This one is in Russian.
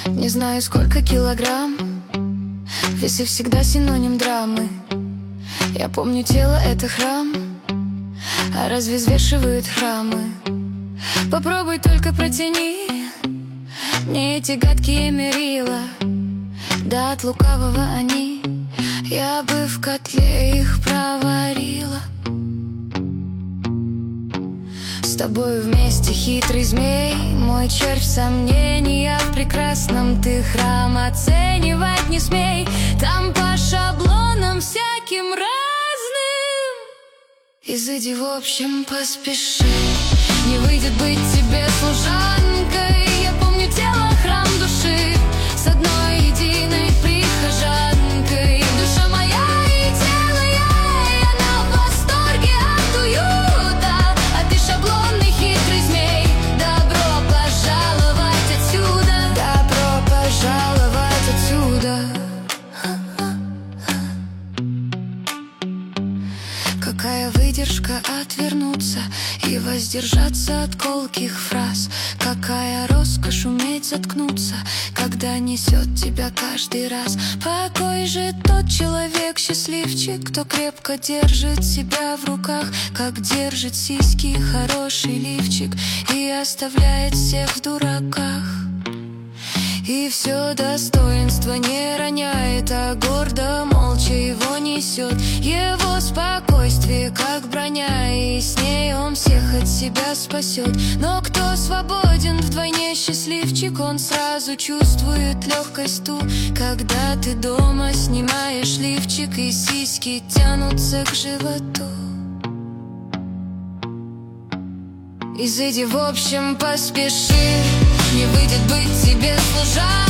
Не знаю, сколько килограмм, весы всегда синоним драмы. Я помню, тело — это храм, а разве взвешивают храмы? Попробуй только протяни мне эти гадкие мерила, да от лукавого они, я бы в котле их проварила. С тобой вместе хитрый змей, мой червь в сомнениях в прекрасном, ты храм оценивать не смей. Там по шаблонам всяким разным. Изыди, в общем, поспеши, не выйдет быть тебе служанкой. Я помню, тело — храм души, с одной единой прихожанкой. Душа моя и тело я на восторге от уюта, а ты шаблонный хитрый змей. Добро пожаловать отсюда, добро пожаловать отсюда. Какая выдержка отвернуться и воздержаться от колких фраз. Какая роскошь уметь заткнуться, когда несет тебя каждый раз. Какой же тот человек счастливчик, кто крепко держит себя в руках, как держит сиськи хороший лифчик и оставляет всех в дураках. И все достоинство не роняет, а гордо, молча его несет. Его спокойствие, как броня, и с ней он всех от себя спасет. Но кто свободен, вдвойне счастливчик, он сразу чувствует легкость ту, когда ты дома снимаешь лифчик и сиськи тянутся к животу. Изыди, в общем, поспеши, не выйдет быть тебе служанкой.